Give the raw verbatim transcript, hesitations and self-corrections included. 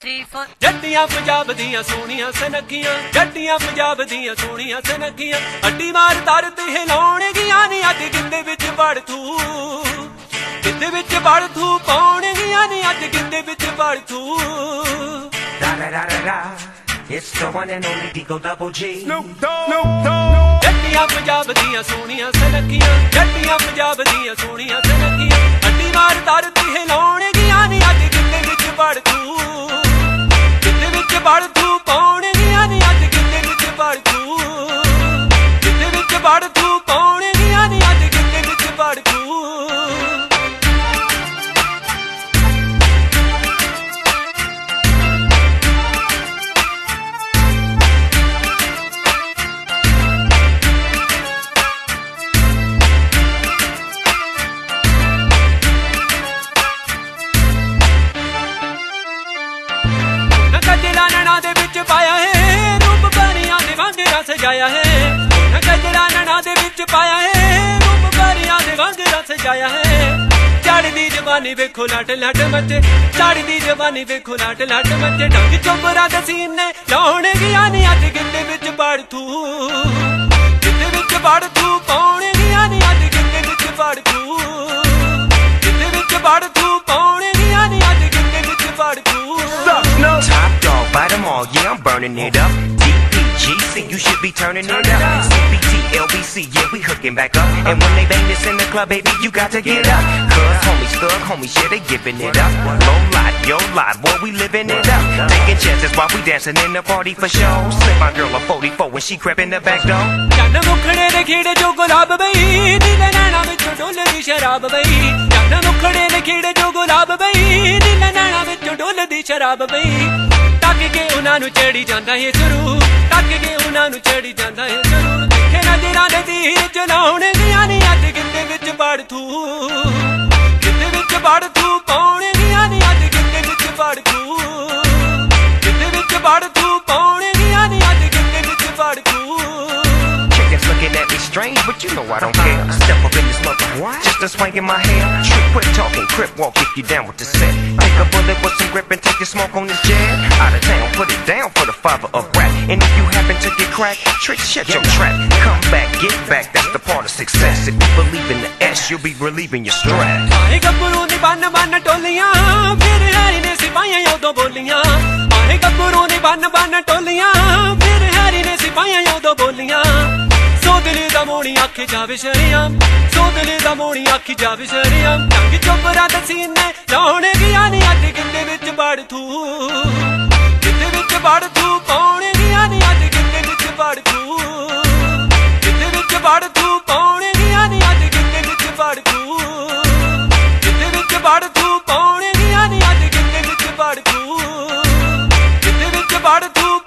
three, four. ਜੱਟੀਆਂ Punjab ਦੀਆਂ ਸੋਹਣੀਆਂ ਸਨਖੀਆਂ, ਜੱਟੀਆਂ ਪੰਜਾਬ ਦੀਆਂ ਸੋਹਣੀਆਂ ਸਨਖੀਆਂ, ਅੱਡੀ ਮਾਰ ਦਰ ਤੇ ਹਿਲਾਉਣਗੀਆਂ ਨੀ ਅੱਜ ਗਿੱਧੇ ਵਿੱਚ ਵੜ ਤੂੰ, ਗਿੱਧੇ ਵਿੱਚ ਵੜ ਤੂੰ ਪਾਉਣਗੀਆਂ ਨੀ ਅੱਜ ਗਿੱਧੇ ਵਿੱਚ ਵੜ ਤੂੰ। Da da da da da, it's the one and only Digo Double G. Snoop Dogg, Snoop Dogg. ਜੱਟੀਆਂ Punjab ਦੀਆਂ ਸੋਹਣੀਆਂ ਸਨਖੀਆਂ, ਜੱਟੀਆਂ ਪੰਜਾਬ ਦੀਆਂ ਸੋਹਣੀਆਂ ਸਨਖੀਆਂ, ਅੱਡੀ ਮਾਰ ਦਰ ਤੇ ਹਿਲਾਉਣਗੀਆਂ ਨੀ ਅੱਜ ਗਿੱਧੇ ਵਿੱਚ ਵੜ ਤੂੰ, ਗਿੱਧੇ ਵਿੱਚ ਵੜ ਤੂੰ ਪਾਉਣਗੀਆਂ ਨੀ ਅੱਜ ਗਿੱਧੇ ਵਿੱਚ ਵੜ ਤੂੰ, ਗਿੱਧੇ ਵਿੱਚ ਵੜ ਤੂੰ ਪਾਉਣਗੀਆਂ ਨੀ ਅੱਜ ਗਿੱਧੇ ਵਿੱਚ ਵੜ ਤੂੰ। ਗਜਰਾ ਨੈਣਾ ਦੇ ਵਿੱਚ ਪਾਇਆ ਹੈ, ਰੂਪ ਬਾਰੀਆਂ ਦੇ ਵਾਂਗਰਾਂ ਸਜਾਇਆ ਹੈ, ਗਜਰਾ ਨੈਣਾ ਦੇ ਵਿੱਚ ਪਾਇਆ ਹੈ, ਰੂਪ ਬਾਰੀਆਂ ਦੇ ਵਾਂਗਰਾਂ ਸਜਾਇਆ ਹੈ। ਚੜ੍ਹਦੀ ਜਵਾਨੀ ਵੇਖੋ ਲੱਟ ਲੱਟ ਮੱਚੇ, ਚੜ੍ਹਦੀ ਜਵਾਨੀ ਵੇਖੋ ਲੱਟ ਲੱਟ ਮੱਚੇ, ਡੰਗ ਚੁੰਬਰਾਂ ਦੇ ਸੀਨੇ ਲਾਉਣਗੀਆਂ ਨੀ ਅੱਜ ਗਿੱਧੇ ਵਿੱਚ ਵੜ ਤੂੰ, ਗਿੱਧੇ ਵਿੱਚ ਵੜ ਤੂੰ ਪਾਉਣਗੀਆਂ ਨੀ ਅੱਜ ਗਿੱਧੇ ਵਿੱਚ ਵੜ ਤੂੰ, ਗਿੱਧੇ ਵਿੱਚ ਵੜ ਤੂੰ ਪਾਉਣਗੀਆਂ ਨੀ ਅੱਜ ਗਿੱਧੇ ਵਿੱਚ ਵੜ ਤੂੰ। Top dog, bite them all, yeah, I'm burning it up. D P G C, you should be turning it up. C B T, L B C, yeah, we hooking back up. And when they bang this in the club, baby, you got to get up. Cause homies, thug homies, yeah, they giving it up. Low life, yo life, boy, we living it up. Taking chances while we dancing in the party for show. Slip my girl a forty-four when she crept in the back door. ਚੰਨ ਮੁਖੜੇ ਦੇ ਖੇੜੇ ਜੋ ਗੁਲਾਬ ਬਈ, ਦਿਲ ਨੈਣਾ ਵਿੱਚੋਂ ਡੋਲਦੀ ਸ਼ਰਾਬ ਬਈ, ਚੰਨ ਮੁਖੜੇ ਦੇ ਖੇੜੇ ਜੋ ਗੁਲਾਬ ਬਈ, ਦਿਲ ਨੈਣਾ ਵਿੱਚੋਂ ਡੋਲਦੀ ਸ਼ਰਾਬ ਬਈ। ਤੱਕ ਕੇ ਉਹਨਾਂ ਨੂੰ ਚੜੀ ਜਾਂਦਾ ਏ ਜ਼ਰੂਰ, ਤੱਕ ਕੇ ਉਹਨਾਂ ਨੂੰ ਚੜੀ ਜਾਂਦਾ ਏ ਜ਼ਰੂਰ, ਦੇਖੇ ਨਜ਼ਰਾਂ ਦੇ ਤੀਰ ਚਲਾਉਣਗੀਆਂ ਨੀ ਅੱਜ ਗਿੱਧੇ ਵਿੱਚ ਵੜ ਤੂੰ, ਗਿੱਧੇ ਵਿੱਚ ਵੜ ਤੂੰ ਪਾਉਣਗੀਆਂ ਨੀ ਅੱਜ ਗਿੱਧੇ ਵਿੱਚ ਵੜ ਤੂੰ, ਗਿੱਧੇ ਵਿੱਚ ਵੜ ਤੂੰ ਪਾਉਣਗੀਆਂ ਨੀ ਅੱਜ ਗਿੱਧੇ ਵਿੱਚ ਵੜ ਤੂੰ। Chickens looking at me strange, but you know I don't care. Step up in this mother, just a swing in my hair. Trick, quit talking, crip walk if you down with the set. Take a bullet with some grip and take a smoke on this jet. Out of town, put it down for the father of rap. And if you happen to get cracked, trick, shut your trap. Come back, get back, that's the part of success. If you believe in the S, you'll be relieving your stress. ਆਏ ਗੱਭਰੂ ਨੀ ਬੰਨ ਬੰਨ ਟੋਲੀਆਂ, ਫਿਰ Harry ਨੇ ਸਿਪਾਹੀਆਂ ਉਦੋਂ ਬੋਲੀਆਂ, ਆਏ ਗੱਭਰੂ ਨੀ ਬੰਨ ਬੰਨ ਟੋਲੀਆਂ, ਫਿਰ ਹੈਰੀ ਨੇ ਸਿਪਾਹੀਆਂ ਉਦੋਂ ਬੋਲੀਆਂ। ਸੋ ਦਿਲ ਦਾ ਮੋਣੀ ਆਖੀ ਜਾਵੇ ਸ਼ਰੀਆਮ, ਸੋ ਦਿਲ ਦਾ ਮੋਣੀ ਆਖੀ ਜਾਵੇ ਸ਼ਰੀਆਮ, ਡੰਗ ਚੁੰਬਰਾਂ ਦੇ ਸੀਨੇ ਲਾਉਣਗੀਆਂ ਨੀ ਅੱਜ ਗਿੱਧੇ ਵਿੱਚ ਵੜ ਤੂੰ, ਗਿੱਧੇ ਵਿੱਚ ਵੜ ਤੂੰ ਪਾਉਣਗੀਆਂ ਨੀ ਅੱਜ ਗਿੱਧੇ ਵਿੱਚ ਵੜ ਤੂੰ, ਗਿੱਧੇ ਵਿੱਚ ਵੜ ਤੂੰ ਪਾਉਣਗੀਆਂ ਨੀ ਅੱਜ ਗਿੱਧੇ ਵਿੱਚ ਵੜ ਤੂੰ, ਗਿੱਧੇ ਵਿੱਚ ਵੜ ਤੂੰ ਪਾਉਣਗੀਆਂ ਨੀ ਅੱਜ ਗਿੱਧੇ ਵਿੱਚ ਵੜ ਤੂੰ, ਗਿੱਧੇ ਵਿੱਚ ਵੜ ਤੂੰ